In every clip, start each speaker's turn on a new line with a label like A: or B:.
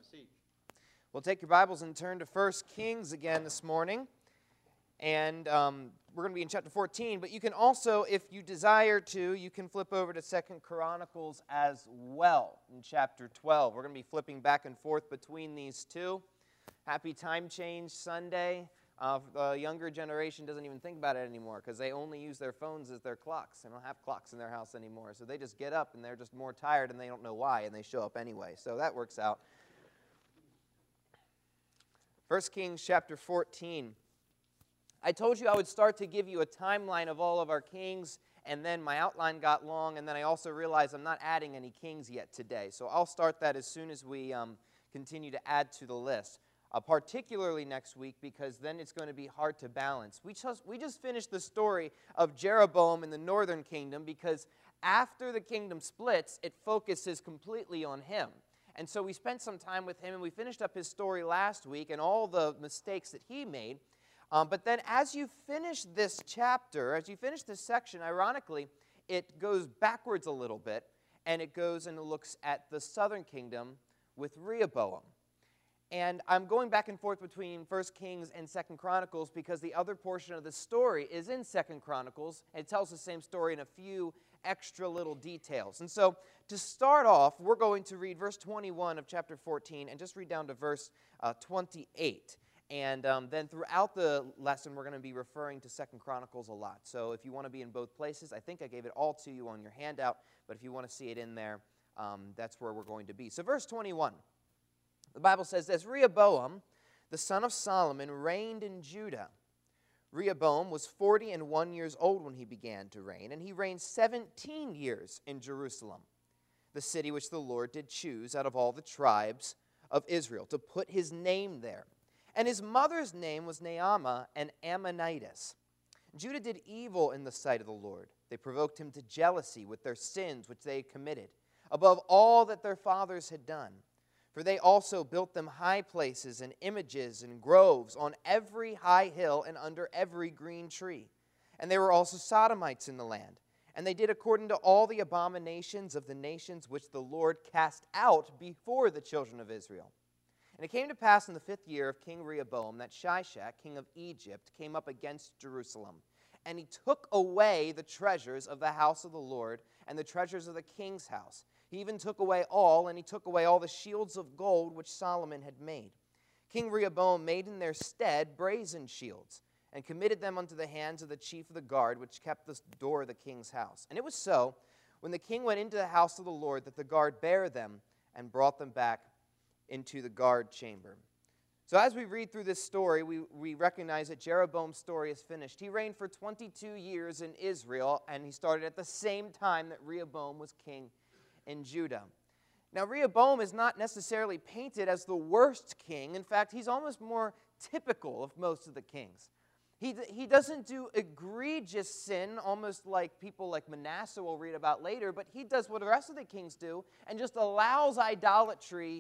A: seat.
B: Well, take your Bibles and turn to 1 Kings again this morning. And we're going to be in chapter 14, but you can also, if you desire to, you can flip over to 2 Chronicles as well in chapter 12. We're going to be flipping back and forth between these two. Happy Time Change Sunday. The younger generation doesn't even think about it anymore because they only use their phones as their clocks. They don't have clocks in their house anymore. So they just get up and they're just more tired and they don't know why, and they show up anyway. So that works out. 1 Kings chapter 14. I told you I would start to give you a timeline of all of our kings, and then my outline got long, and then I also realized I'm not adding any kings yet today. So I'll start that as soon as we continue to add to the list, particularly next week, because then it's going to be hard to balance. We just finished the story of Jeroboam in the northern kingdom, because after the kingdom splits, it focuses completely on him. And so we spent some time with him, and we finished up his story last week and all the mistakes that he made. But then as you finish this chapter, as you finish this section, ironically, it goes backwards a little bit, and it goes and looks at the southern kingdom with Rehoboam. And I'm going back and forth between 1 Kings and 2 Chronicles because the other portion of the story is in 2 Chronicles, and it tells the same story in a few extra little details. And so to start off, we're going to read verse 21 of chapter 14 and just read down to verse 28. And then throughout the lesson, we're going to be referring to 2 Chronicles a lot. So if you want to be in both places, I think I gave it all to you on your handout, but if you want to see it in there, that's where we're going to be. So verse 21, the Bible says, as Rehoboam, the son of Solomon, reigned in Judah. Rehoboam was 41 years old when he began to reign, and he reigned 17 years in Jerusalem, the city which the Lord did choose out of all the tribes of Israel, to put his name there. And his mother's name was Naamah, an Ammonitess. Judah did evil in the sight of the Lord. They provoked him to jealousy with their sins which they had committed, above all that their fathers had done. For they also built them high places and images and groves on every high hill and under every green tree. And they were also sodomites in the land. And they did according to all the abominations of the nations which the Lord cast out before the children of Israel. And it came to pass in the 5th year of King Rehoboam that Shishak, king of Egypt, came up against Jerusalem. And he took away the treasures of the house of the Lord and the treasures of the king's house. He even took away all, and he took away all the shields of gold which Solomon had made. King Rehoboam made in their stead brazen shields, and committed them unto the hands of the chief of the guard, which kept the door of the king's house. And it was so, when the king went into the house of the Lord, that the guard bare them and brought them back into the guard chamber. So as we read through this story, we recognize that Jeroboam's story is finished. He reigned for 22 years in Israel, and he started at the same time that Rehoboam was king in Judah. Now, Rehoboam is not necessarily painted as the worst king. In fact, he's almost more typical of most of the kings. He doesn't do egregious sin, almost like people like Manasseh we'll read about later, but he does what the rest of the kings do and just allows idolatry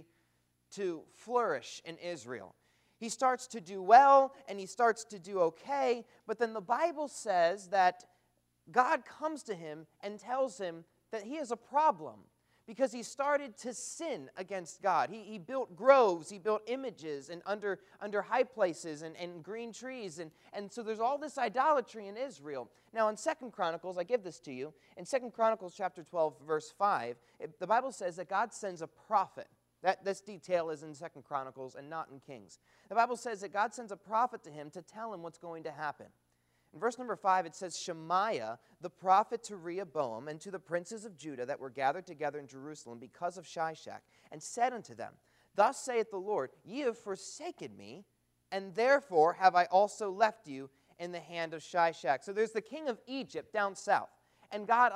B: to flourish in Israel. He starts to do well, and he starts to do okay, but then the Bible says that God comes to him and tells him that he has a problem because he started to sin against God. He built groves, he built images and under high places and green trees, and so there's all this idolatry in Israel. Now in 2 Chronicles, I give this to you, in 2 Chronicles chapter 12, verse 5, the Bible says that God sends a prophet. This detail is in 2 Chronicles and not in Kings. The Bible says that God sends a prophet to him to tell him what's going to happen. In verse number 5, it says, Shemaiah, the prophet to Rehoboam, and to the princes of Judah that were gathered together in Jerusalem because of Shishak, and said unto them, Thus saith the Lord, Ye have forsaken me, and therefore have I also left you in the hand of Shishak. So there's the king of Egypt down south, and God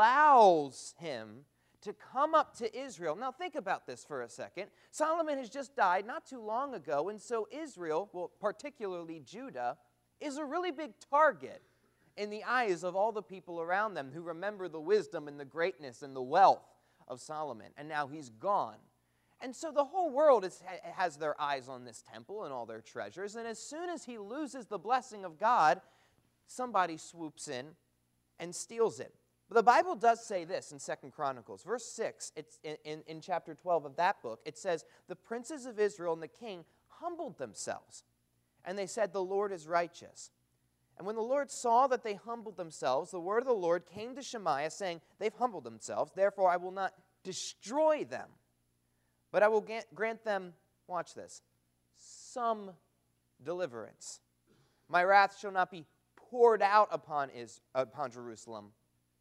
B: allows him to come up to Israel. Now think about this for a second. Solomon has just died not too long ago, and so Israel, well, particularly Judah, is a really big target in the eyes of all the people around them who remember the wisdom and the greatness and the wealth of Solomon. And now he's gone. And so the whole world has their eyes on this temple and all their treasures. And as soon as he loses the blessing of God, somebody swoops in and steals it. But the Bible does say this in 2 Chronicles. Verse 6, it's in chapter 12 of that book, it says, "The princes of Israel and the king humbled themselves, and they said, 'The Lord is righteous.' And when the Lord saw that they humbled themselves, the word of the Lord came to Shemaiah, saying, 'They've humbled themselves, therefore I will not destroy them, but I will grant them,'" watch this, "some deliverance. My wrath shall not be poured out upon Jerusalem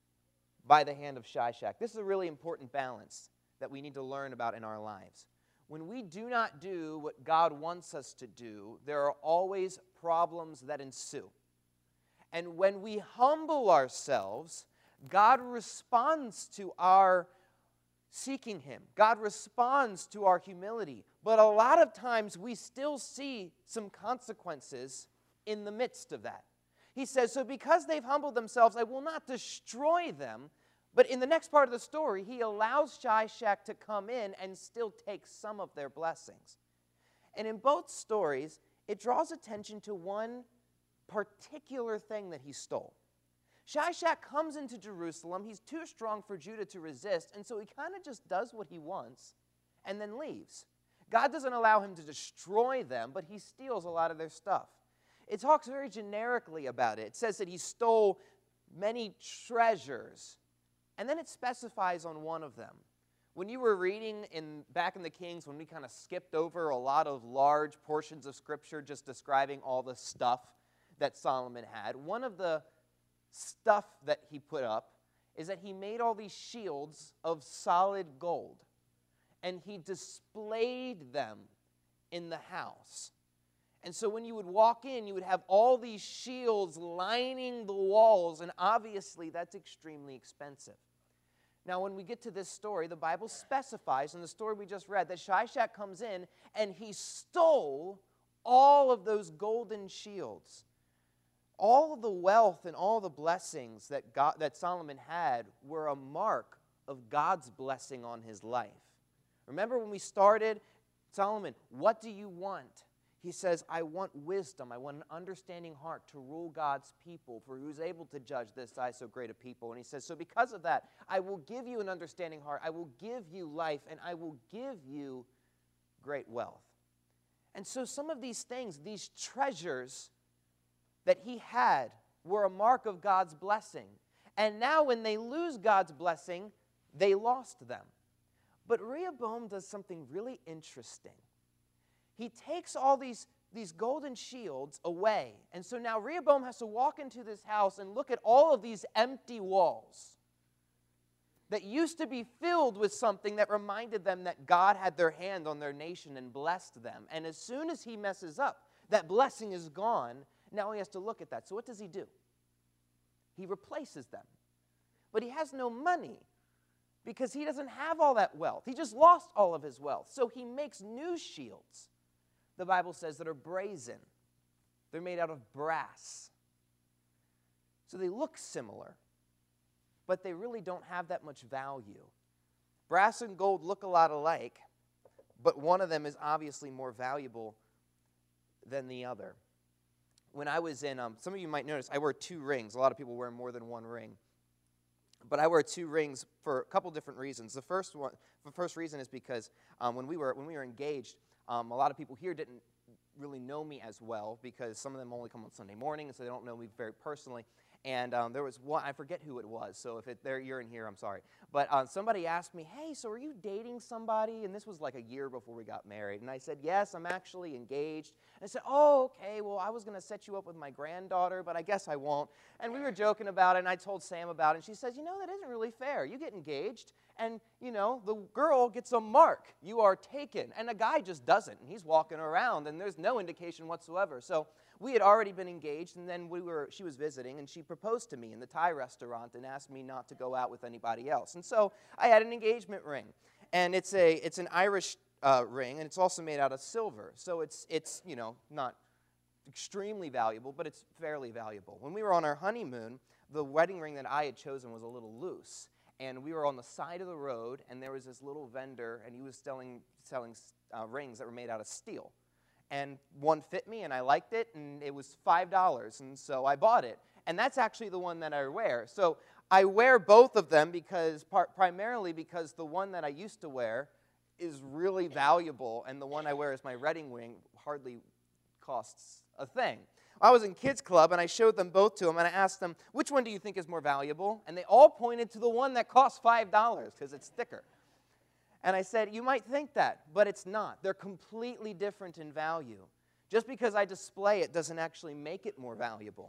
B: by the hand of Shishak." This is a really important balance that we need to learn about in our lives. When we do not do what God wants us to do, there are always problems that ensue. And when we humble ourselves, God responds to our seeking Him. God responds to our humility. But a lot of times we still see some consequences in the midst of that. He says, "So because they've humbled themselves, I will not destroy them." But in the next part of the story, he allows Shishak to come in and still take some of their blessings. And in both stories, it draws attention to one particular thing that he stole. Shishak comes into Jerusalem. He's too strong for Judah to resist, and so he kind of just does what he wants and then leaves. God doesn't allow him to destroy them, but he steals a lot of their stuff. It talks very generically about it. It says that he stole many treasures, and then it specifies on one of them. When you were reading back in the Kings, when we kind of skipped over a lot of large portions of Scripture just describing all the stuff that Solomon had, one of the stuff that he put up is that he made all these shields of solid gold, and he displayed them in the house. And so when you would walk in, you would have all these shields lining the walls, and obviously that's extremely expensive. Now, when we get to this story, the Bible specifies in the story we just read that Shishak comes in and he stole all of those golden shields. All of the wealth and all the blessings that Solomon had were a mark of God's blessing on his life. Remember when we started, Solomon, what do you want? He says, "I want wisdom. I want an understanding heart to rule God's people, for who is able to judge this size so great a people." And he says, "So because of that, I will give you an understanding heart. I will give you life, and I will give you great wealth." And so some of these things, these treasures that he had, were a mark of God's blessing. And now when they lose God's blessing, they lost them. But Rehoboam does something really interesting. He takes all these golden shields away. And so now Rehoboam has to walk into this house and look at all of these empty walls that used to be filled with something that reminded them that God had their hand on their nation and blessed them. And as soon as he messes up, that blessing is gone. Now he has to look at that. So what does he do? He replaces them. But he has no money because he doesn't have all that wealth. He just lost all of his wealth. So he makes new shields, the Bible says, that are brazen. They're made out of brass. So they look similar, but they really don't have that much value. Brass and gold look a lot alike, but one of them is obviously more valuable than the other. When I was in, some of you might notice, I wear 2 rings. A lot of people wear more than 1 ring. But I wear 2 rings for a couple different reasons. The first reason is because when we were engaged, a lot of people here didn't really know me as well because some of them only come on Sunday morning, and so they don't know me very personally. And there was one, I forget who it was, so if you're in here, I'm sorry. But somebody asked me, "Hey, so are you dating somebody?" And this was like a year before we got married. And I said, "Yes, I'm actually engaged." And I said, "Oh, okay, well, I was going to set you up with my granddaughter, but I guess I won't." And we were joking about it, and I told Sam about it. And she says, "That isn't really fair. You get engaged, and, the girl gets a mark. You are taken. And a guy just doesn't, and he's walking around, and there's no indication whatsoever." So we had already been engaged, and then she was visiting, and she proposed to me in the Thai restaurant and asked me not to go out with anybody else. And so I had an engagement ring, and it's an Irish ring, and it's also made out of silver. So it's not extremely valuable, but it's fairly valuable. When we were on our honeymoon, the wedding ring that I had chosen was a little loose, and we were on the side of the road, and there was this little vendor, and he was selling rings that were made out of steel. And one fit me, and I liked it, and it was $5, and so I bought it. And that's actually the one that I wear. So I wear both of them primarily because the one that I used to wear is really valuable, and the one I wear as my wedding ring hardly costs a thing. I was in kids club, and I showed them both to them, and I asked them, which one do you think is more valuable? And they all pointed to the one that costs $5 because it's thicker. And I said, you might think that, but it's not. They're completely different in value. Just because I display it doesn't actually make it more valuable.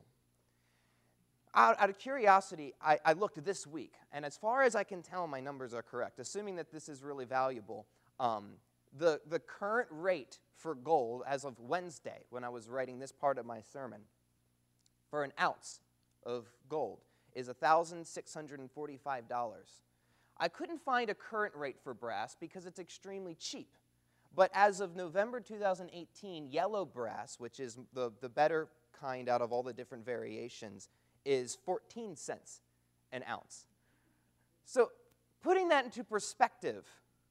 B: Out of curiosity, I looked this week, and as far as I can tell, my numbers are correct. Assuming that this is really valuable, the current rate for gold as of Wednesday, when I was writing this part of my sermon, for an ounce of gold is $1,645. I couldn't find a current rate for brass because it's extremely cheap. But as of November 2018, yellow brass, which is the better kind out of all the different variations, is 14 cents an ounce. So putting that into perspective,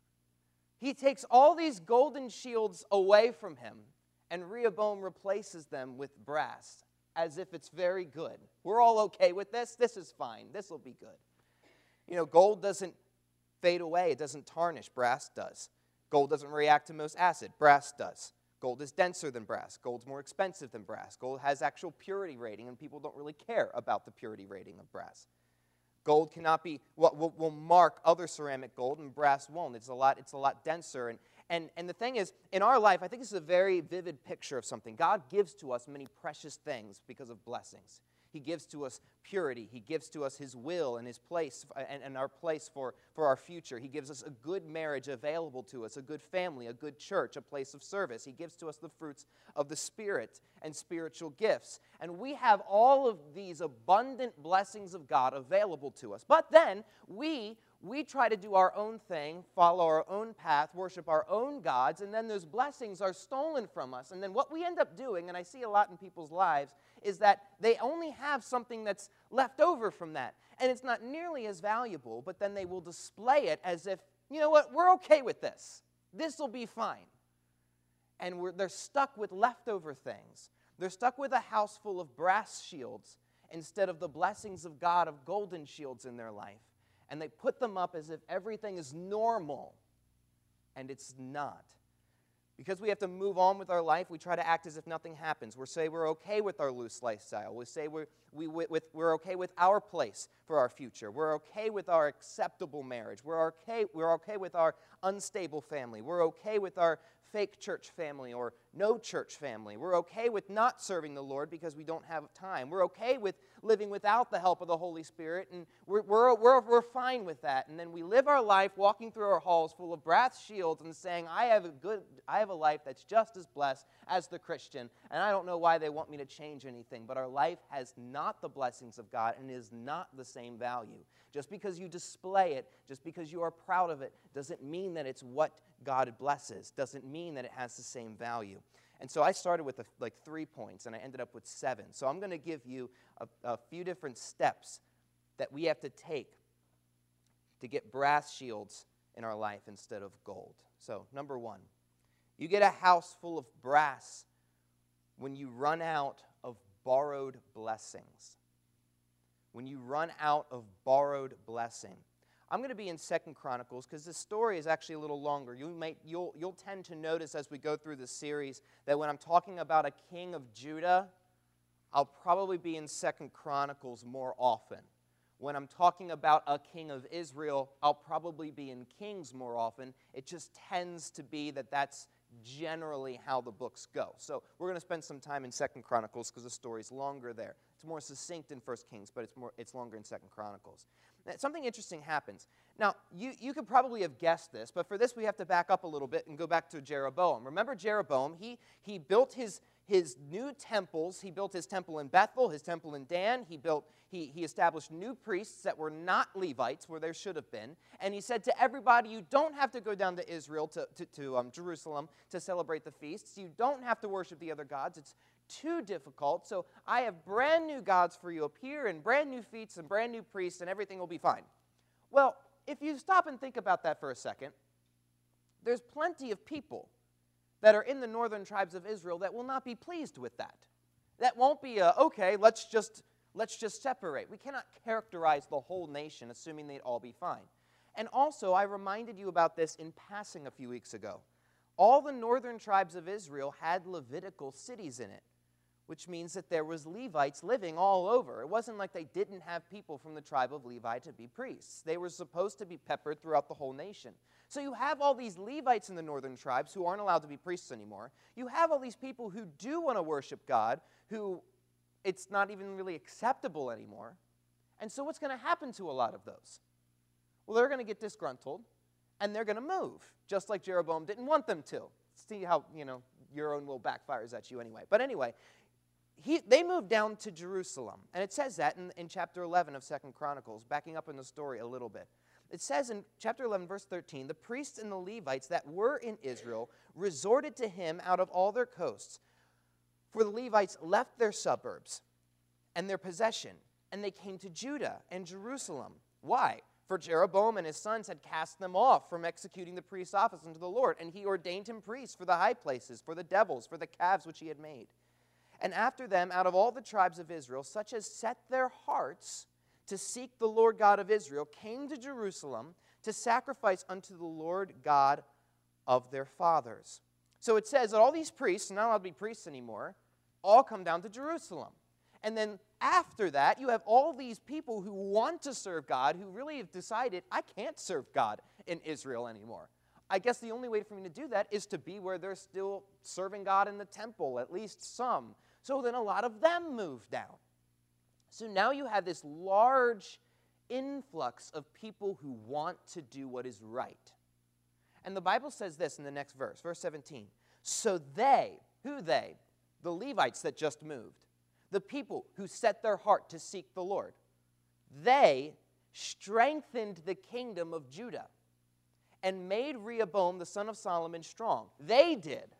B: he takes all these golden shields away from him, and Rehoboam replaces them with brass, as if it's very good. We're all okay with this. This is fine. This will be good. You know, gold doesn't fade away. It doesn't tarnish. Brass does. Gold doesn't react to most acid. Brass does. Gold is denser than brass. Gold's more expensive than brass. Gold has actual purity rating, and people don't really care about the purity rating of brass. Gold cannot be what will mark other ceramic gold, and brass won't. It's a lot denser. And the thing is, in our life, I think this is a very vivid picture of something. God gives to us many precious things because of blessings. He gives to us purity. He gives to us His will and His place and our place for our future. He gives us a good marriage available to us, a good family, a good church, a place of service. He gives to us the fruits of the Spirit and spiritual gifts. And we have all of these abundant blessings of God available to us. But then we try to do our own thing, follow our own path, worship our own gods, and then those blessings are stolen from us. And then what we end up doing, and I see a lot in people's lives, is that they only have something that's left over from that. And it's not nearly as valuable, but then they will display it as if, you know what, we're okay with this. This will be fine. And they're stuck with leftover things. They're stuck with a house full of brass shields instead of the blessings of God of golden shields in their life. And they put them up as if everything is normal, and it's not. Because we have to move on with our life, we try to act as if nothing happens. We say we're okay with our loose lifestyle. We say we're okay with our place for our future. We're okay with our acceptable marriage. We're okay with our unstable family. We're okay with our fake church family or no church family. We're okay with not serving the Lord because we don't have time. We're okay with living without the help of the Holy Spirit, and we're fine with that. And then we live our life walking through our halls full of brass shields and saying, I have a life that's just as blessed as the Christian, and I don't know why they want me to change anything. But our life has not the blessings of God and is not the same value. Just because you display it, just because you are proud of it, doesn't mean that it's what God blesses, doesn't mean that it has the same value. And so I started with 3 points, and I ended up with 7. So I'm going to give you a few different steps that we have to take to get brass shields in our life instead of gold. So number 1, you get a house full of brass when you run out of borrowed blessings. When you run out of borrowed blessing. I'm going to be in 2 Chronicles because this story is actually a little longer. You'll tend to notice as we go through this series that when I'm talking about a king of Judah, I'll probably be in 2 Chronicles more often. When I'm talking about a king of Israel, I'll probably be in Kings more often. It just tends to be that's generally how the books go. So we're going to spend some time in 2 Chronicles because the story's longer there. It's more succinct in 1 Kings, but it's longer in 2 Chronicles. Now, something interesting happens. Now, you could probably have guessed this, but for this we have to back up a little bit and go back to Jeroboam. Remember Jeroboam? He built his new temples. He built his temple in Bethel, his temple in Dan. He established new priests that were not Levites where there should have been. And he said to everybody, you don't have to go down to Israel, to Jerusalem, to celebrate the feasts. You don't have to worship the other gods. It's too difficult. So I have brand new gods for you up here and brand new feasts and brand new priests, and everything will be fine. Well, if you stop and think about that for a second, there's plenty of people that are in the northern tribes of Israel that will not be pleased with that. That won't be okay, let's just Let's just separate. We cannot characterize the whole nation, assuming they'd all be fine. And also, I reminded you about this in passing a few weeks ago. All the northern tribes of Israel had Levitical cities in it, which means that there was Levites living all over. It wasn't like they didn't have people from the tribe of Levi to be priests. They were supposed to be peppered throughout the whole nation. So you have all these Levites in the northern tribes who aren't allowed to be priests anymore. You have all these people who do want to worship God, who it's not even really acceptable anymore. And so what's going to happen to a lot of those? Well, they're going to get disgruntled, and they're going to move, just like Jeroboam didn't want them to. See how, your own will backfires at you anyway. But anyway, they moved down to Jerusalem. And it says that in chapter 11 of 2 Chronicles, backing up in the story a little bit. It says in chapter 11, verse 13, the priests and the Levites that were in Israel resorted to him out of all their coasts. For the Levites left their suburbs and their possession, and they came to Judah and Jerusalem. Why? For Jeroboam and his sons had cast them off from executing the priest's office unto the Lord, and he ordained him priests for the high places, for the devils, for the calves which he had made. And after them, out of all the tribes of Israel, such as set their hearts to seek the Lord God of Israel, came to Jerusalem to sacrifice unto the Lord God of their fathers. So it says that all these priests, not allowed to be priests anymore, all come down to Jerusalem. And then after that, you have all these people who want to serve God, who really have decided, I can't serve God in Israel anymore. I guess the only way for me to do that is to be where they're still serving God in the temple, at least some. So then a lot of them move down. So now you have this large influx of people who want to do what is right. And the Bible says this in the next verse, verse 17. So they, who they? The Levites that just moved. The people who set their heart to seek the Lord. They strengthened the kingdom of Judah and made Rehoboam the son of Solomon strong. They did.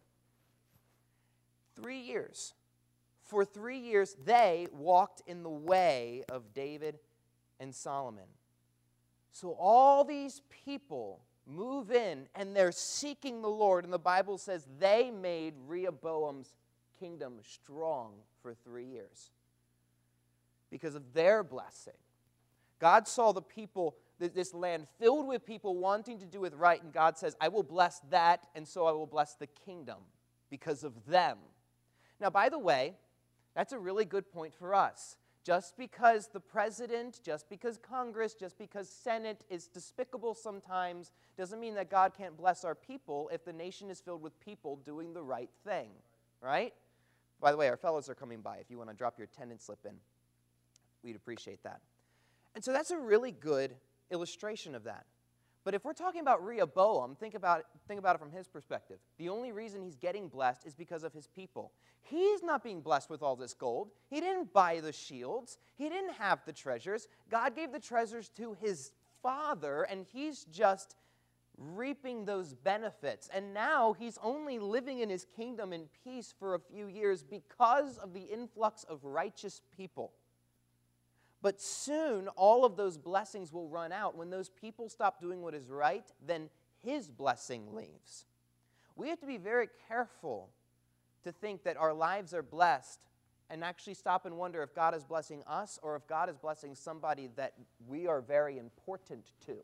B: 3 years. For 3 years, they walked in the way of David and Solomon. So all these people move in, and they're seeking the Lord, and the Bible says they made Rehoboam's kingdom strong for 3 years because of their blessing. God saw the people, this land filled with people wanting to do it right, and God says, I will bless that, and so I will bless the kingdom because of them. Now, by the way, that's a really good point for us. Just because the president, just because Congress, just because Senate is despicable sometimes, doesn't mean that God can't bless our people if the nation is filled with people doing the right thing, right? By the way, our fellows are coming by. If you want to drop your attendance slip in, we'd appreciate that. And so that's a really good illustration of that. But if we're talking about Rehoboam, think about it from his perspective. The only reason he's getting blessed is because of his people. He's not being blessed with all this gold. He didn't buy the shields. He didn't have the treasures. God gave the treasures to his father, and he's just reaping those benefits. And now he's only living in his kingdom in peace for a few years because of the influx of righteous people. But soon, all of those blessings will run out. When those people stop doing what is right, then his blessing leaves. We have to be very careful to think that our lives are blessed and actually stop and wonder if God is blessing us or if God is blessing somebody that we are very important to.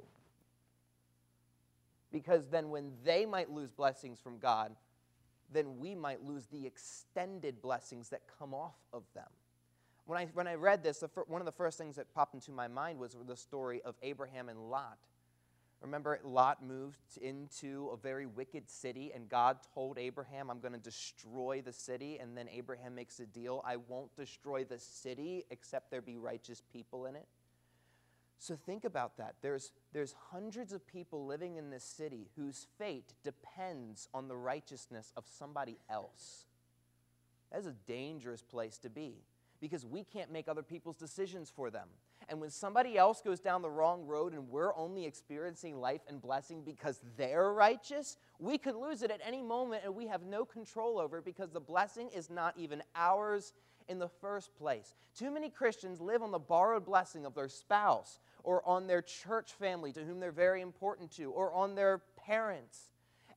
B: Because then when they might lose blessings from God, then we might lose the extended blessings that come off of them. When I read this, one of the first things that popped into my mind was the story of Abraham and Lot. Remember, Lot moved into a very wicked city, and God told Abraham, I'm going to destroy the city, and then Abraham makes a deal. I won't destroy the city except there be righteous people in it. So think about that. There's hundreds of people living in this city whose fate depends on the righteousness of somebody else. That is a dangerous place to be, because we can't make other people's decisions for them. And when somebody else goes down the wrong road and we're only experiencing life and blessing because they're righteous, we could lose it at any moment, and we have no control over it because the blessing is not even ours in the first place. Too many Christians live on the borrowed blessing of their spouse or on their church family to whom they're very important to, or on their parents.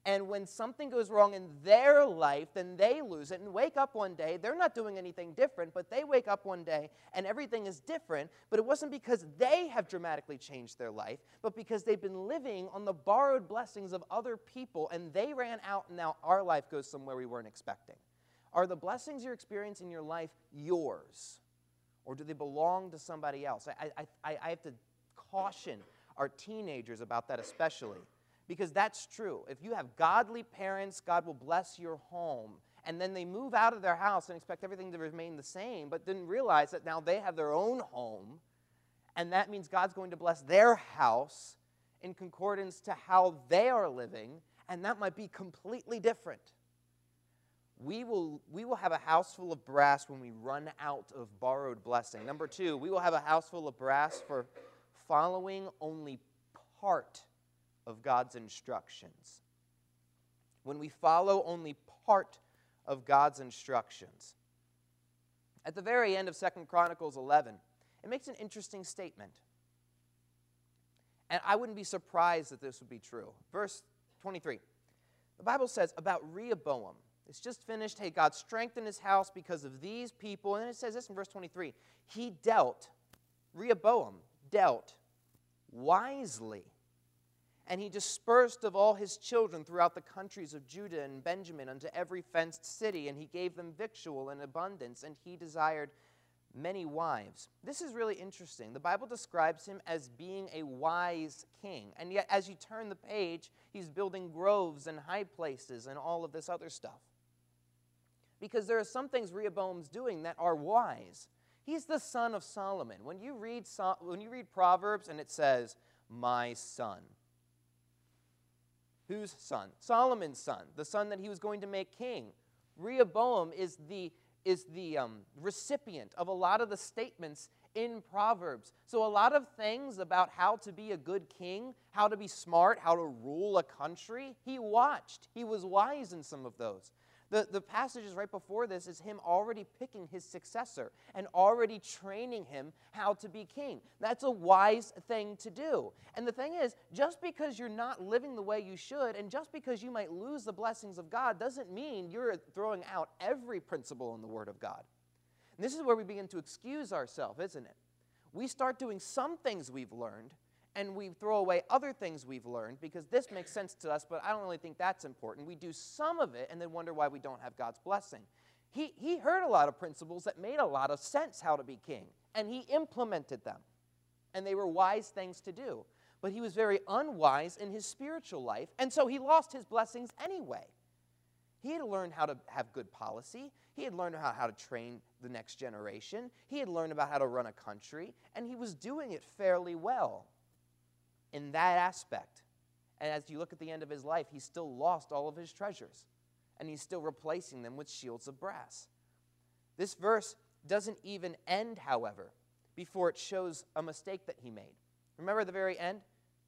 B: And when something goes wrong in their life, then they lose it and wake up one day. They're not doing anything different, but they wake up one day and everything is different. But it wasn't because they have dramatically changed their life, but because they've been living on the borrowed blessings of other people, and they ran out, and now our life goes somewhere we weren't expecting. Are the blessings you're experiencing in your life yours, or do they belong to somebody else? I have to caution our teenagers about that especially. Because that's true. If you have godly parents, God will bless your home. And then they move out of their house and expect everything to remain the same, but didn't realize that now they have their own home. And that means God's going to bless their house in concordance to how they are living. And that might be completely different. We will have a house full of brass when we run out of borrowed blessing. Number 2, we will have a house full of brass for following only part of God's instructions. When we follow only part of God's instructions. At the very end of 2 Chronicles 11, it makes an interesting statement. And I wouldn't be surprised that this would be true. Verse 23. The Bible says about Rehoboam. It's just finished. Hey, God strengthened his house because of these people. And then it says this in verse 23. Rehoboam dealt wisely. And he dispersed of all his children throughout the countries of Judah and Benjamin unto every fenced city, and he gave them victual in abundance, and he desired many wives. This is really interesting. The Bible describes him as being a wise king, and yet as you turn the page, he's building groves and high places and all of this other stuff. Because there are some things Rehoboam's doing that are wise. He's the son of Solomon. When you read Proverbs and it says, my son, whose son? Solomon's son, the son that he was going to make king. Rehoboam is the recipient of a lot of the statements in Proverbs. So a lot of things about how to be a good king, how to be smart, how to rule a country, he watched. He was wise in some of those. The passages right before this is him already picking his successor and already training him how to be king. That's a wise thing to do. And the thing is, just because you're not living the way you should, and just because you might lose the blessings of God, doesn't mean you're throwing out every principle in the Word of God. And this is where we begin to excuse ourselves, isn't it? We start doing some things we've learned, and we throw away other things we've learned because this makes sense to us, but I don't really think that's important. We do some of it and then wonder why we don't have God's blessing. He heard a lot of principles that made a lot of sense how to be king, and he implemented them, and they were wise things to do. But he was very unwise in his spiritual life, and so he lost his blessings anyway. He had learned how to have good policy. He had learned how to train the next generation. He had learned about how to run a country, and he was doing it fairly well in that aspect. And as you look at the end of his life, he still lost all of his treasures, and he's still replacing them with shields of brass. This verse doesn't even end, however, before it shows a mistake that he made. Remember at the very end?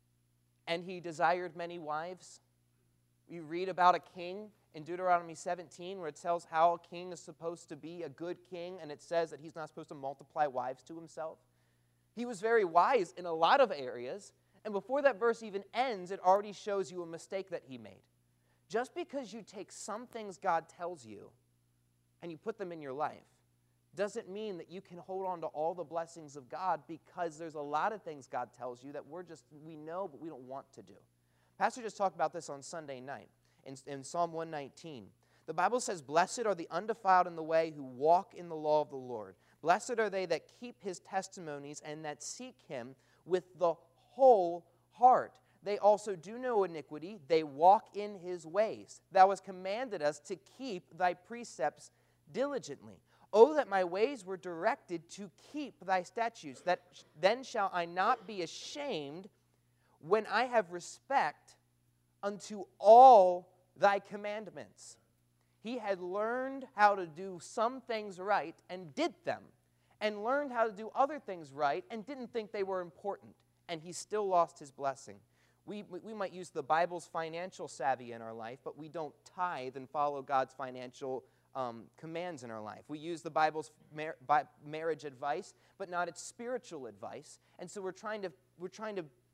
B: And he desired many wives. You read about a king in Deuteronomy 17 where it tells how a king is supposed to be a good king, and it says that he's not supposed to multiply wives to himself. He was very wise in a lot of areas, and before that verse even ends, it already shows you a mistake that he made. Just because you take some things God tells you and you put them in your life doesn't mean that you can hold on to all the blessings of God, because there's a lot of things God tells you that we know, but we don't want to do. Pastor just talked about this on Sunday night in Psalm 119. The Bible says, "Blessed are the undefiled in the way who walk in the law of the Lord. Blessed are they that keep his testimonies and that seek him with the whole heart. They also do no iniquity. They walk in his ways. Thou hast commanded us to keep thy precepts diligently. Oh, that my ways were directed to keep thy statutes. Then shall I not be ashamed when I have respect unto all thy commandments." He had learned how to do some things right and did them, and learned how to do other things right and didn't think they were important, and he still lost his blessing. We might use the Bible's financial savvy in our life, but we don't tithe and follow God's financial commands in our life. We use the Bible's marriage advice, but not its spiritual advice, and so we're trying to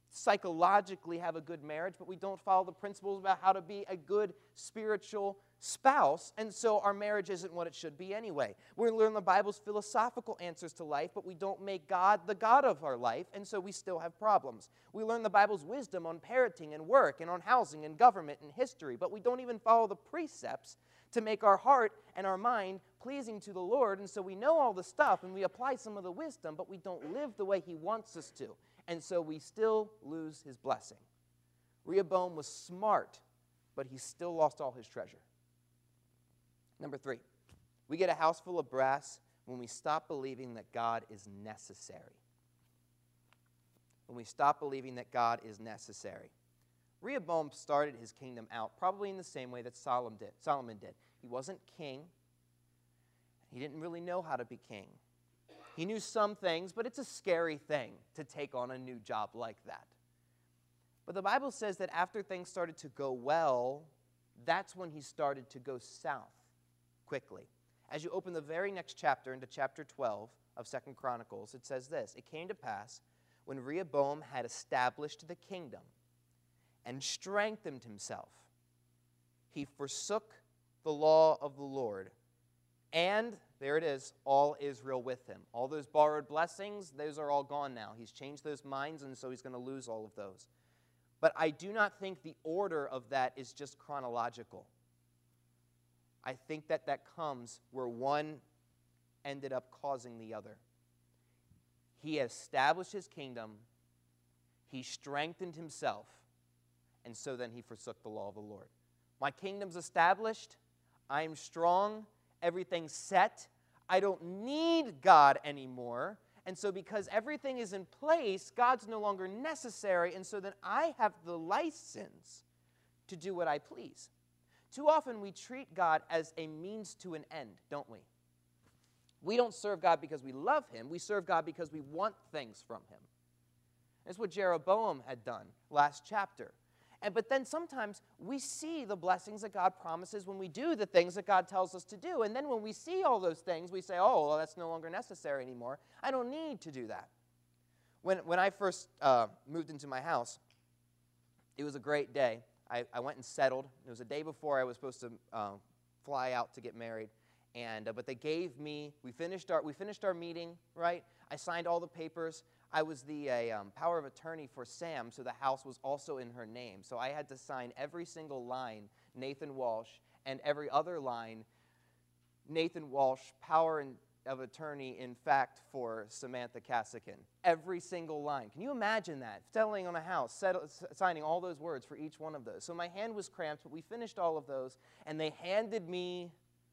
B: psychologically have a good marriage, but we don't follow the principles about how to be a good spiritual spouse, and so our marriage isn't what it should be anyway. We learn the Bible's philosophical answers to life, but we don't make God the God of our life, and so we still have problems. We learn the Bible's wisdom on parenting and work and on housing and government and history, but we don't even follow the precepts to make our heart and our mind pleasing to the Lord, and so we know all the stuff and we apply some of the wisdom, but we don't live the way He wants us to, and so we still lose His blessing. Rehoboam was smart, but he still lost all his treasure. Number 3, we get a house full of brass when we stop believing that God is necessary. When we stop believing that God is necessary. Rehoboam started his kingdom out probably in the same way that Solomon did. He wasn't king. He didn't really know how to be king. He knew some things, but it's a scary thing to take on a new job like that. But the Bible says that after things started to go well, that's when he started to go south quickly. As you open the very next chapter into chapter 12 of 2 Chronicles, it says this: It came to pass when Rehoboam had established the kingdom and strengthened himself, he forsook the law of the Lord, and there it is, all Israel with him. All those borrowed blessings, those are all gone now. He's changed those minds, and so he's going to lose all of those. But I do not think the order of that is just chronological. I think that comes where one ended up causing the other. He established his kingdom, he strengthened himself, and so then he forsook the law of the Lord. My kingdom's established, I'm strong, everything's set, I don't need God anymore, and so because everything is in place, God's no longer necessary, and so then I have the license to do what I please. Too often we treat God as a means to an end, don't we? We don't serve God because we love Him. We serve God because we want things from Him. That's what Jeroboam had done last chapter. But then sometimes we see the blessings that God promises when we do the things that God tells us to do. And then when we see all those things, we say, oh, well, that's no longer necessary anymore. I don't need to do that. When I first moved into my house, it was a great day. I went and settled. It was a day before I was supposed to fly out to get married. But they gave me, we finished our meeting, right? I signed all the papers. I was the power of attorney for Sam, so the house was also in her name. So I had to sign every single line, Nathan Walsh, and every other line, Nathan Walsh, power of attorney, in fact, for Samantha Cassican. Every single line. Can you imagine that? Settling on a house, signing all those words for each one of those. So my hand was cramped, but we finished all of those, and they handed me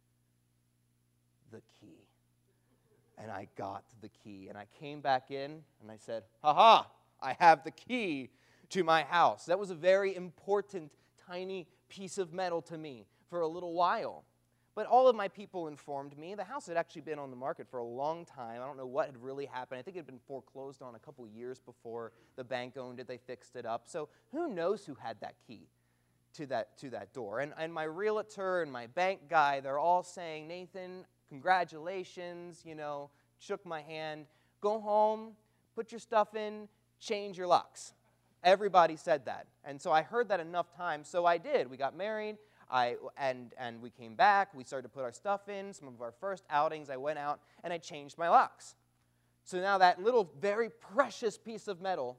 B: the key. And I got the key, and I came back in, and I said, ha-ha, I have the key to my house. That was a very important, tiny piece of metal to me for a little while. But all of my people informed me the house had actually been on the market for a long time. I don't know what had really happened. I think it had been foreclosed on a couple years before the bank owned it. They fixed it up. So who knows who had that key to that door? And my realtor and my bank guy, they're all saying, Nathan, congratulations, shook my hand. Go home, put your stuff in, change your locks. Everybody said that. And so I heard that enough times, so I did. We got married, and we came back. We started to put our stuff in. Some of our first outings, I went out, and I changed my locks. So now that little, very precious piece of metal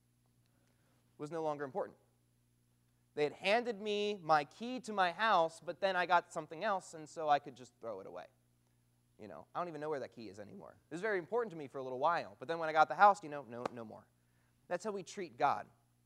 B: was no longer important. They had handed me my key to my house, but then I got something else, and so I could just throw it away. I don't even know where that key is anymore. It was very important to me for a little while. But then when I got the house, no more. That's how we treat God.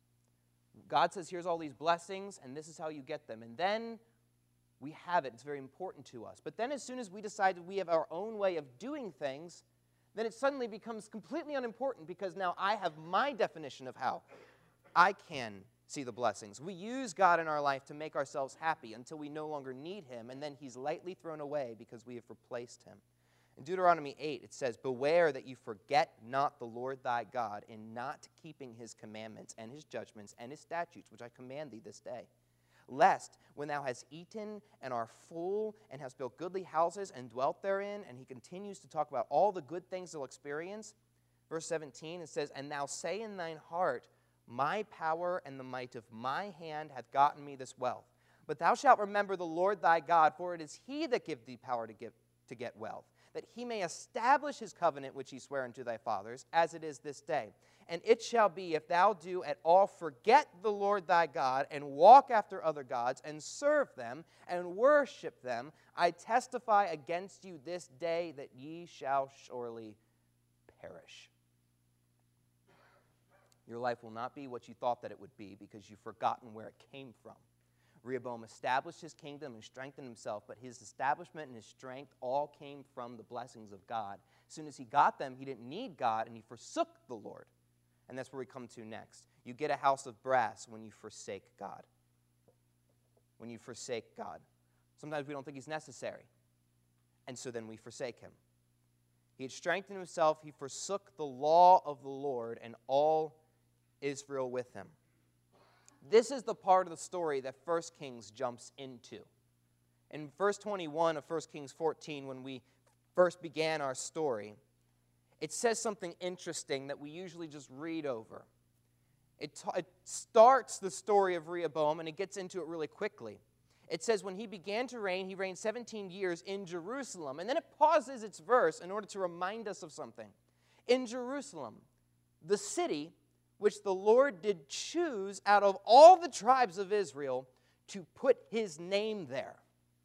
B: God says, here's all these blessings, and this is how you get them. And then we have it. It's very important to us. But then as soon as we decide that we have our own way of doing things, then it suddenly becomes completely unimportant because now I have my definition of how I can see the blessings. We use God in our life to make ourselves happy until we no longer need Him, and then He's lightly thrown away because we have replaced Him. In Deuteronomy 8, it says, Beware that you forget not the Lord thy God in not keeping His commandments and His judgments and His statutes, which I command thee this day. Lest, when thou hast eaten and art full and hast built goodly houses and dwelt therein, and he continues to talk about all the good things they'll experience. Verse 17, it says, And thou say in thine heart, My power and the might of my hand hath gotten me this wealth. But thou shalt remember the Lord thy God, for it is he that giveth thee power to get wealth, that he may establish his covenant which he sware unto thy fathers, as it is this day. And it shall be, if thou do at all forget the Lord thy God, and walk after other gods, and serve them, and worship them, I testify against you this day that ye shall surely perish. Your life will not be what you thought that it would be, because you've forgotten where it came from. Rehoboam established his kingdom and strengthened himself, but his establishment and his strength all came from the blessings of God. As soon as he got them, he didn't need God, and he forsook the Lord. And that's where we come to next. You get a house of brass when you forsake God. When you forsake God. Sometimes we don't think he's necessary, and so then we forsake him. He had strengthened himself. He forsook the law of the Lord, and all Israel with him. This is the part of the story that 1 Kings jumps into. In verse 21 of 1 Kings 14, when we first began our story, it says something interesting that we usually just read over. It starts the story of Rehoboam, and it gets into it really quickly. It says, when he began to reign, he reigned 17 years in Jerusalem. And then it pauses its verse in order to remind us of something. In Jerusalem, the city which the Lord did choose out of all the tribes of Israel to put his name there.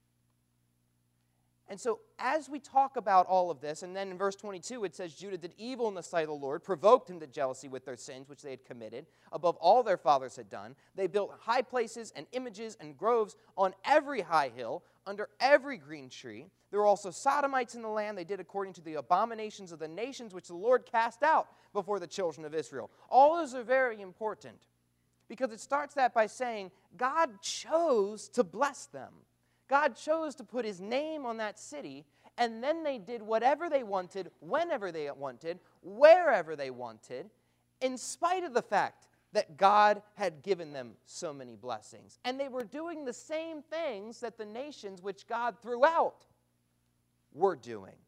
B: And so as we talk about all of this, and then in verse 22 it says, Judah did evil in the sight of the Lord, provoked him to jealousy with their sins which they had committed, above all their fathers had done. They built high places and images and groves on every high hill, under every green tree. There were also Sodomites in the land. They did according to the abominations of the nations which the Lord cast out before the children of Israel. All those are very important, because it starts that by saying God chose to bless them. God chose to put his name on that city, and then they did whatever they wanted, whenever they wanted, wherever they wanted, in spite of the fact that God had given them so many blessings. And they were doing the same things that the nations which God threw out were doing.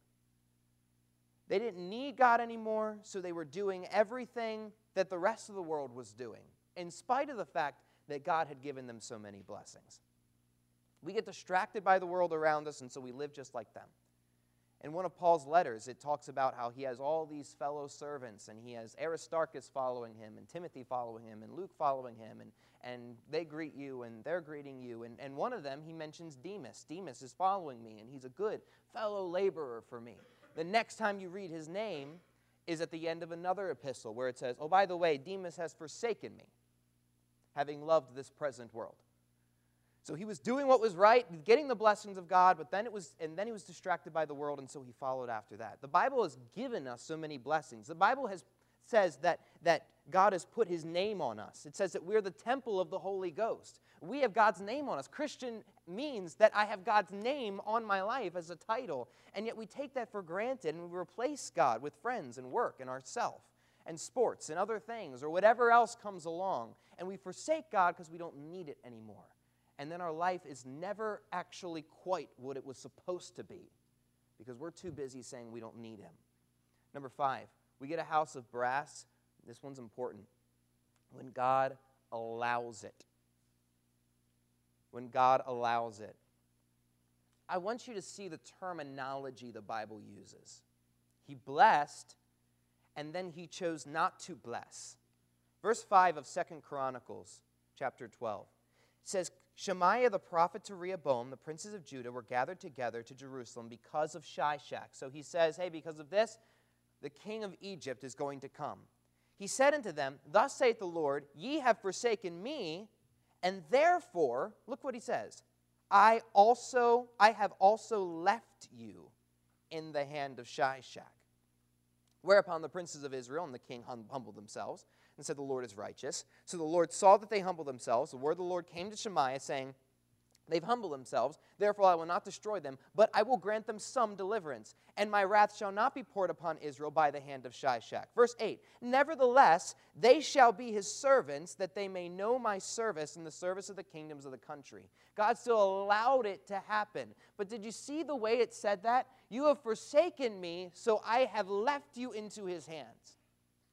B: They didn't need God anymore, so they were doing everything that the rest of the world was doing, in spite of the fact that God had given them so many blessings. We get distracted by the world around us, and so we live just like them. In one of Paul's letters, it talks about how he has all these fellow servants, and he has Aristarchus following him, and Timothy following him, and Luke following him, and they greet you, and they're greeting you. And one of them, he mentions Demas. Demas is following me, and he's a good fellow laborer for me. The next time you read his name is at the end of another epistle, where it says, oh, by the way, Demas has forsaken me, having loved this present world. So he was doing what was right, getting the blessings of God, but then he was distracted by the world, and so he followed after that. The Bible has given us so many blessings. The Bible says that God has put his name on us. It says that we're the temple of the Holy Ghost. We have God's name on us. Christian means that I have God's name on my life as a title, and yet we take that for granted, and we replace God with friends and work and ourself and sports and other things or whatever else comes along, and we forsake God because we don't need it anymore. And then our life is never actually quite what it was supposed to be, because we're too busy saying we don't need him. Number 5, we get a house of brass. This one's important. When God allows it. When God allows it. I want you to see the terminology the Bible uses. He blessed, and then he chose not to bless. Verse 5 of 2 Chronicles, chapter 12, says, Shemaiah the prophet to Rehoboam, the princes of Judah, were gathered together to Jerusalem because of Shishak. So he says, hey, because of this, the king of Egypt is going to come. He said unto them, thus saith the Lord, ye have forsaken me, and therefore, look what he says, I have also left you in the hand of Shishak. Whereupon the princes of Israel and the king humbled themselves and said, the Lord is righteous. So the Lord saw that they humbled themselves. The word of the Lord came to Shemaiah, saying, they've humbled themselves, therefore I will not destroy them, but I will grant them some deliverance. And my wrath shall not be poured upon Israel by the hand of Shishak. Verse 8, nevertheless, they shall be his servants, that they may know my service and the service of the kingdoms of the country. God still allowed it to happen. But did you see the way it said that? You have forsaken me, so I have left you into his hands.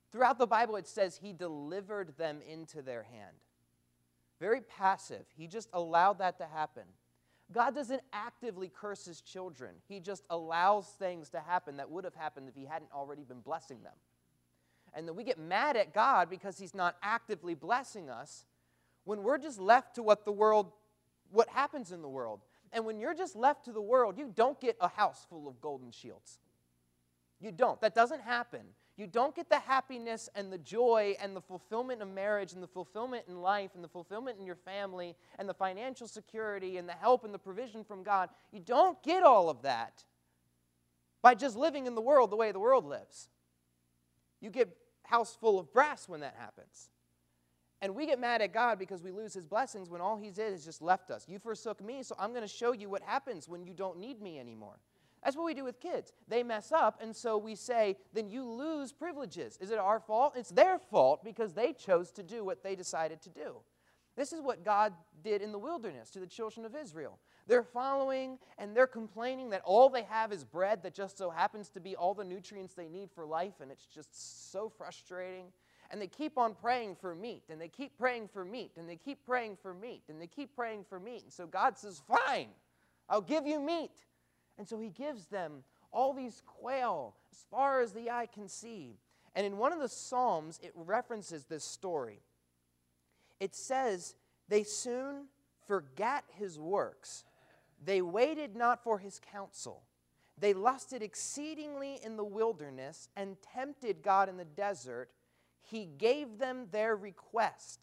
B: Throughout the Bible, it says he delivered them into their hand. Very passive. He just allowed that to happen. God doesn't actively curse his children. He just allows things to happen that would have happened if he hadn't already been blessing them. And then we get mad at God because he's not actively blessing us when we're just left to what happens in the world. And when you're just left to the world, you don't get a house full of golden shields. You don't. That doesn't happen. You don't get the happiness and the joy and the fulfillment of marriage and the fulfillment in life and the fulfillment in your family and the financial security and the help and the provision from God. You don't get all of that by just living in the world the way the world lives. You get house full of brass when that happens. And we get mad at God because we lose his blessings when all he did is just left us. You forsook me, so I'm going to show you what happens when you don't need me anymore. That's what we do with kids. They mess up, and so we say, then you lose privileges. Is it our fault? It's their fault because they chose to do what they decided to do. This is what God did in the wilderness to the children of Israel. They're following and they're complaining that all they have is bread that just so happens to be all the nutrients they need for life, and it's just so frustrating. And they keep on praying for meat, and they keep praying for meat, and they keep praying for meat, and they keep praying for meat. And so God says, fine, I'll give you meat. And so he gives them all these quail as far as the eye can see. And in one of the Psalms, it references this story. It says, they soon forgot his works. They waited not for his counsel. They lusted exceedingly in the wilderness and tempted God in the desert. He gave them their request,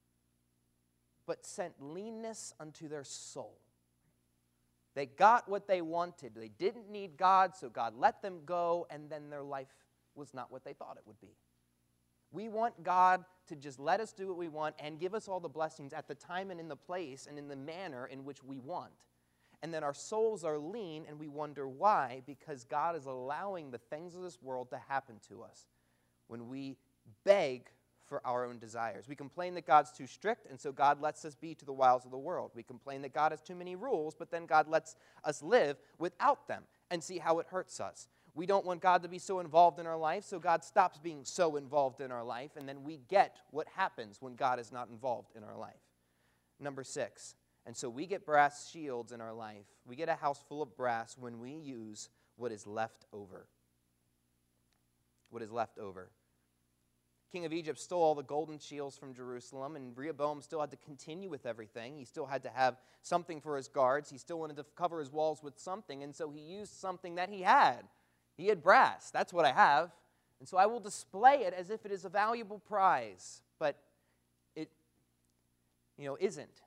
B: but sent leanness unto their soul. They got what they wanted. They didn't need God, so God let them go, and then their life was not what they thought it would be. We want God to just let us do what we want and give us all the blessings at the time and in the place and in the manner in which we want. And then our souls are lean, and we wonder why, because God is allowing the things of this world to happen to us when we beg for our own desires. We complain that God's too strict, and so God lets us be to the wiles of the world. We complain that God has too many rules, but then God lets us live without them and see how it hurts us. We don't want God to be so involved in our life, so God stops being so involved in our life, and then we get what happens when God is not involved in our life. Number 6, and so we get brass shields in our life. We get a house full of brass when we use what is left over. What is left over. King of Egypt stole all the golden shields from Jerusalem, and Rehoboam still had to continue with everything. He still had to have something for his guards. He still wanted to cover his walls with something, and so he used something that he had. He had brass. That's what I have. And so I will display it as if it is a valuable prize, but it, isn't.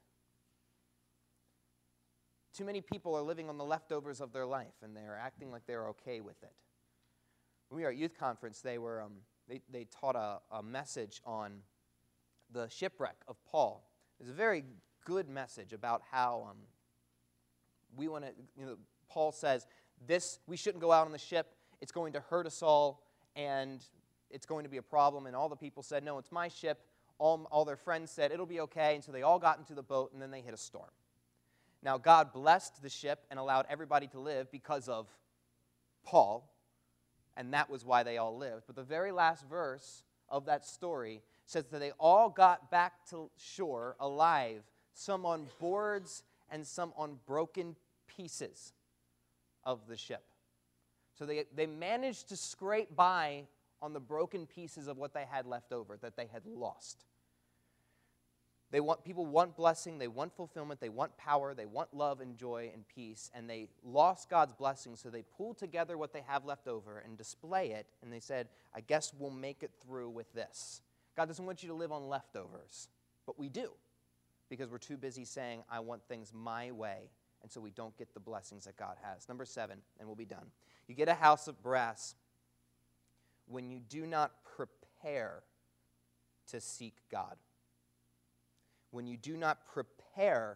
B: Too many people are living on the leftovers of their life, and they're acting like they're okay with it. When we were at youth conference, they taught a message on the shipwreck of Paul. It's a very good message about how we want to, Paul says, we shouldn't go out on the ship. It's going to hurt us all, and it's going to be a problem. And all the people said, no, it's my ship. All their friends said, it'll be okay. And so they all got into the boat, and then they hit a storm. Now, God blessed the ship and allowed everybody to live because of Paul, and that was why they all lived. But the very last verse of that story says that they all got back to shore alive, some on boards and some on broken pieces of the ship. So they managed to scrape by on the broken pieces of what they had left over, that they had lost. People want blessing, they want fulfillment, they want power, they want love and joy and peace, and they lost God's blessing, so they pulled together what they have left over and display it, and they said, I guess we'll make it through with this. God doesn't want you to live on leftovers, but we do, because we're too busy saying, I want things my way, and so we don't get the blessings that God has. Number 7, and we'll be done. You get a house of brass when you do not prepare to seek God. When you do not prepare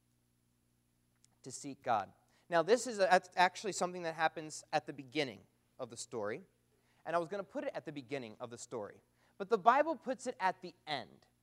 B: to seek God. Now, this is actually something that happens at the beginning of the story, and I was going to put it at the beginning of the story, but the Bible puts it at the end.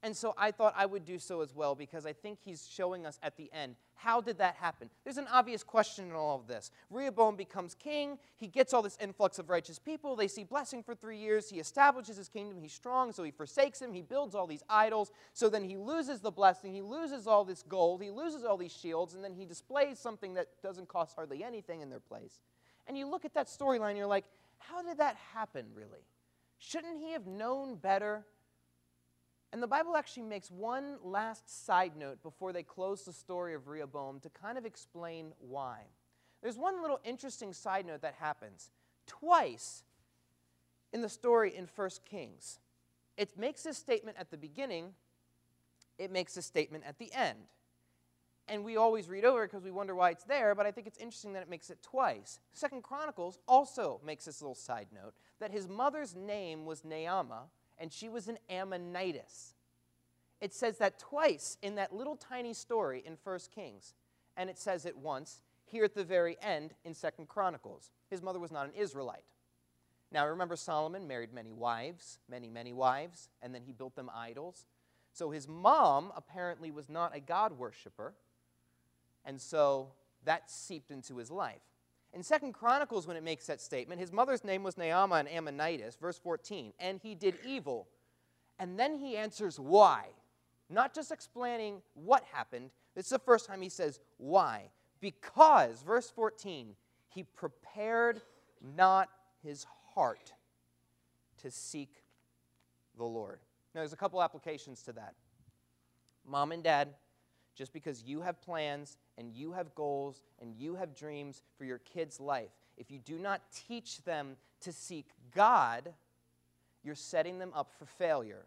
B: And so I thought I would do so as well, because I think he's showing us at the end, how did that happen? There's an obvious question in all of this. Rehoboam becomes king. He gets all this influx of righteous people. They see blessing for 3 years. He establishes his kingdom. He's strong, so he forsakes him. He builds all these idols. So then he loses the blessing. He loses all this gold. He loses all these shields. And then he displays something that doesn't cost hardly anything in their place. And you look at that storyline, and you're like, how did that happen, really? Shouldn't he have known better? And the Bible actually makes one last side note before they close the story of Rehoboam to kind of explain why. There's one little interesting side note that happens. Twice in the story in 1 Kings, it makes a statement at the beginning, it makes a statement at the end. And we always read over it because we wonder why it's there, but I think it's interesting that it makes it twice. 2 Chronicles also makes this little side note, that his mother's name was Naamah, and she was an Ammonitess. It says that twice in that little tiny story in 1 Kings, and it says it once here at the very end in 2 Chronicles. His mother was not an Israelite. Now remember, Solomon married many wives, many wives, and then he built them idols. So his mom apparently was not a God worshiper, and so that seeped into his life. In 2 Chronicles, when it makes that statement, his mother's name was Naamah, an Ammonitess, verse 14, and he did evil. And then he answers why. Not just explaining what happened. This is the first time he says why. Because, verse 14, he prepared not his heart to seek the Lord. Now, there's a couple applications to that. Mom and Dad, just because you have plans and you have goals and you have dreams for your kid's life, if you do not teach them to seek God, you're setting them up for failure.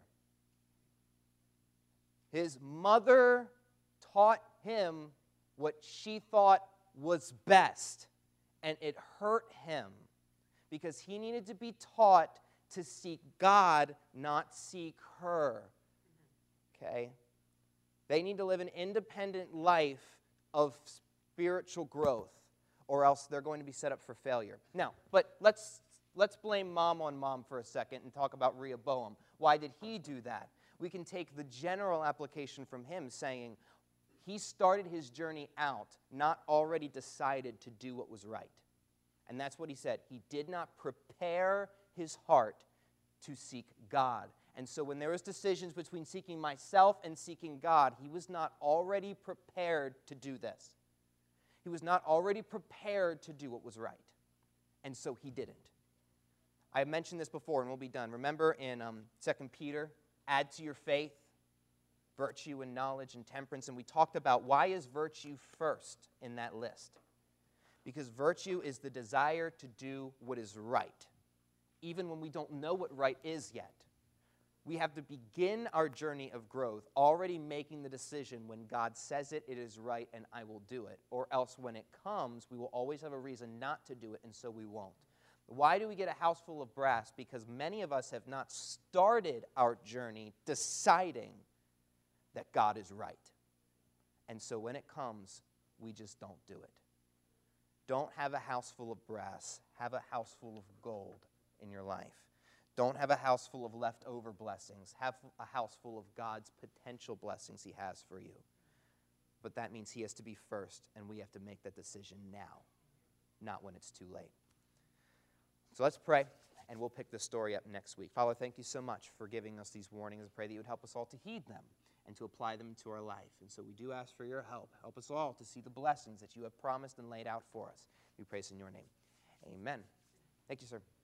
B: His mother taught him what she thought was best, and it hurt him because he needed to be taught to seek God, not seek her. Okay? They need to live an independent life of spiritual growth, or else they're going to be set up for failure. Now, but let's blame mom on mom for a second and talk about Rehoboam. Why did he do that? We can take the general application from him, saying he started his journey out not already decided to do what was right. And that's what he said. He did not prepare his heart to seek God. And so when there was decisions between seeking myself and seeking God, he was not already prepared to do this. He was not already prepared to do what was right. And so he didn't. I have mentioned this before, and we'll be done. Remember in 2 Peter, add to your faith virtue and knowledge and temperance. And we talked about why is virtue first in that list. Because virtue is the desire to do what is right, even when we don't know what right is yet. We have to begin our journey of growth already making the decision when God says it, it is right, and I will do it. Or else when it comes, we will always have a reason not to do it, and so we won't. Why do we get a house full of brass? Because many of us have not started our journey deciding that God is right. And so when it comes, we just don't do it. Don't have a house full of brass. Have a house full of gold in your life. Don't have a house full of leftover blessings. Have a house full of God's potential blessings he has for you. But that means he has to be first, and we have to make that decision now, not when it's too late. So let's pray, and we'll pick this story up next week. Father, thank you so much for giving us these warnings. I pray that you would help us all to heed them and to apply them to our life. And so we do ask for your help. Help us all to see the blessings that you have promised and laid out for us. We praise in your name. Amen. Thank you, sir.